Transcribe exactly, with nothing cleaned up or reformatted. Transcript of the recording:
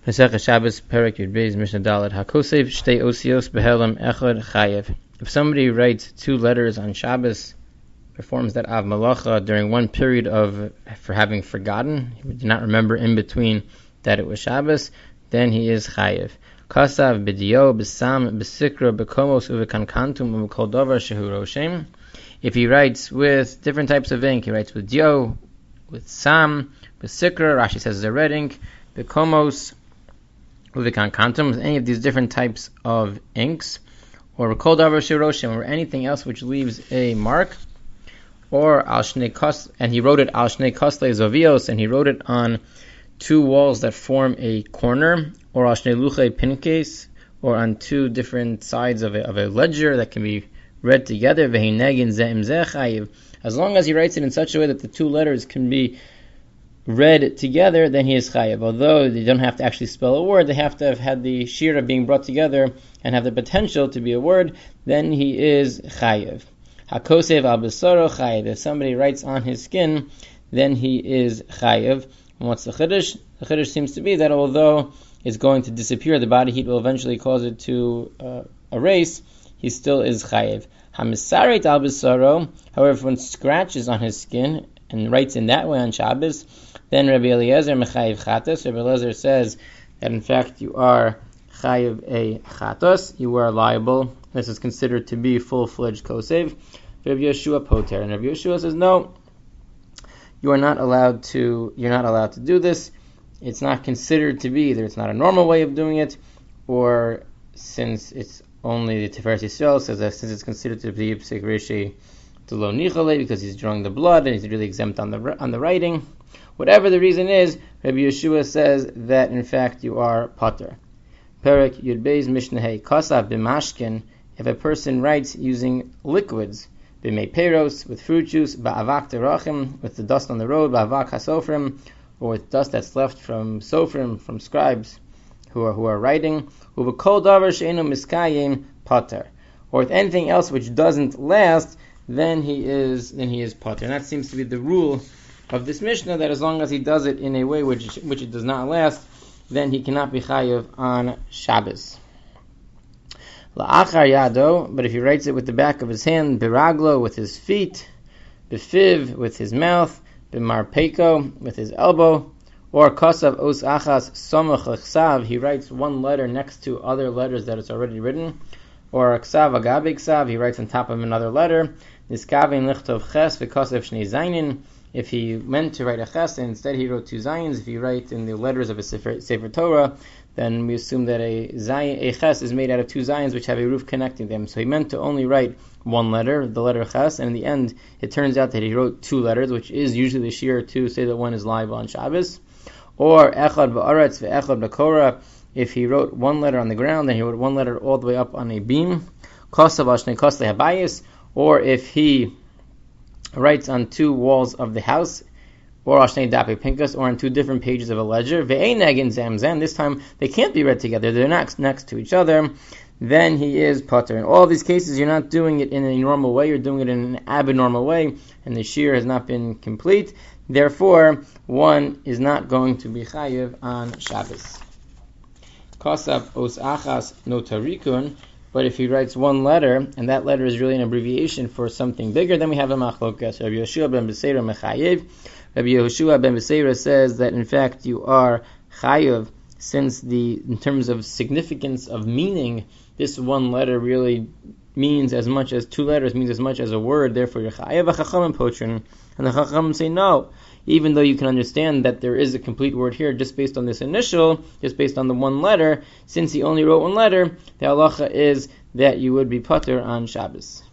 Masechah Shabbos Perek Yud Beis Mishnah Dalet Hakosev Shtei Osios Behelam Echad Chayev. If somebody writes two letters on Shabbos, performs that Av Malacha during one period of for having forgotten, he did not remember in between that it was Shabbos, then he is Chayev. Kasav B'dio B'sam B'sikra B'komos Uvekankantum U'kol Davar Shehu Roshem. If he writes with different types of ink, he writes with dio, with sam, B'sikra, Rashi says is a red ink, B'komos Uvekankantum, with any of these different types of inks, or Kol Davar Shehu Roshem, or anything else which leaves a mark, or Al Shnei Kos, and he wrote it Al Shnei Kosle Zovios, and he wrote it on two walls that form a corner, or Al Shnei Luchei Pinkes, or on two different sides of a, of a ledger that can be read together. As long as he writes it in such a way that the two letters can be read together, then he is chayev. Although they don't have to actually spell a word, they have to have had the shira being brought together and have the potential to be a word, then he is chayev. Hakosev al besoro chayev. If somebody writes on his skin, then he is chayev. And what's the chiddush? The chiddush seems to be that although it's going to disappear, the body heat will eventually cause it to uh, erase, he still is chayev. Hamisaret al besoro. However, if one scratches on his skin and writes in that way on Shabbos, then Rabbi Eliezer mechayev chatos. Rabbi Eliezer says that in fact you are chayev a chatos, you are liable. This is considered to be full-fledged kosev. Rabbi Yeshua poter, and Rabbi Yeshua says no, you are not allowed to. You're not allowed to do this. It's not considered to be either. It's not a normal way of doing it, or since it's only the Tiferet Yisrael says that since it's considered to be psik reshi to lo nichale because he's drawing the blood and he's really exempt on the on the writing. Whatever the reason is, Rabbi Yeshua says that in fact you are pater. Perek Yud Beis Mishnah Hey Kasav b'mashkin. If a person writes using liquids, b'mei peros, with fruit juice, ba'avak terachim, with the dust on the road, ba'avak hasofrim, or with dust that's left from sofrim, from scribes who are who are writing, u'v'kol davar she'enu miskayim pater, or with anything else which doesn't last, then he is then he is pater. And that seems to be the rule of this Mishnah, that as long as he does it in a way which which it does not last, then he cannot be chayev on Shabbos. La'achar yado, but if he writes it with the back of his hand, biraglo, with his feet, befiv, with his mouth, b'marpeko, with his elbow, or kasav os achas somach l'chsav, he writes one letter next to other letters that it's already written, or ksav agabe ksav, he writes on top of another letter, niskavin lichtov ches v'kasav shnei zayin. If he meant to write a ches and instead he wrote two zayins, if he writes in the letters of a sefer, sefer Torah, then we assume that a zayin, a ches is made out of two zayins which have a roof connecting them. So he meant to only write one letter, the letter ches, and in the end it turns out that he wrote two letters, which is usually the shir to say that one is live on Shabbos. Or echad ba'aretz ve'echad b'korah, if he wrote one letter on the ground, then he wrote one letter all the way up on a beam. Kosav ashnei kosle habayis, or if he writes on two walls of the house, or ashnei dape pinkas, or on two different pages of a ledger, ve'einegin zamzam, this time they can't be read together, they're next next to each other, then he is pater. In all these cases, you're not doing it in a normal way, you're doing it in an abnormal way, and the shir has not been complete. Therefore, one is not going to be chayev on Shabbos. Kosav os achas notarikun. But if he writes one letter, and that letter is really an abbreviation for something bigger, then we have a machlokas. Rabbi Yehoshua ben Beseira mechayev. Rabbi Yehoshua ben Beseira says that in fact you are chayev, since the in terms of significance of meaning, this one letter really means as much as two letters means as much as a word. Therefore, you're chayev. Chachamim potrin, and the chachamim say no. Even though you can understand that there is a complete word here just based on this initial, just based on the one letter, since he only wrote one letter, the halacha is that you would be pater on Shabbos.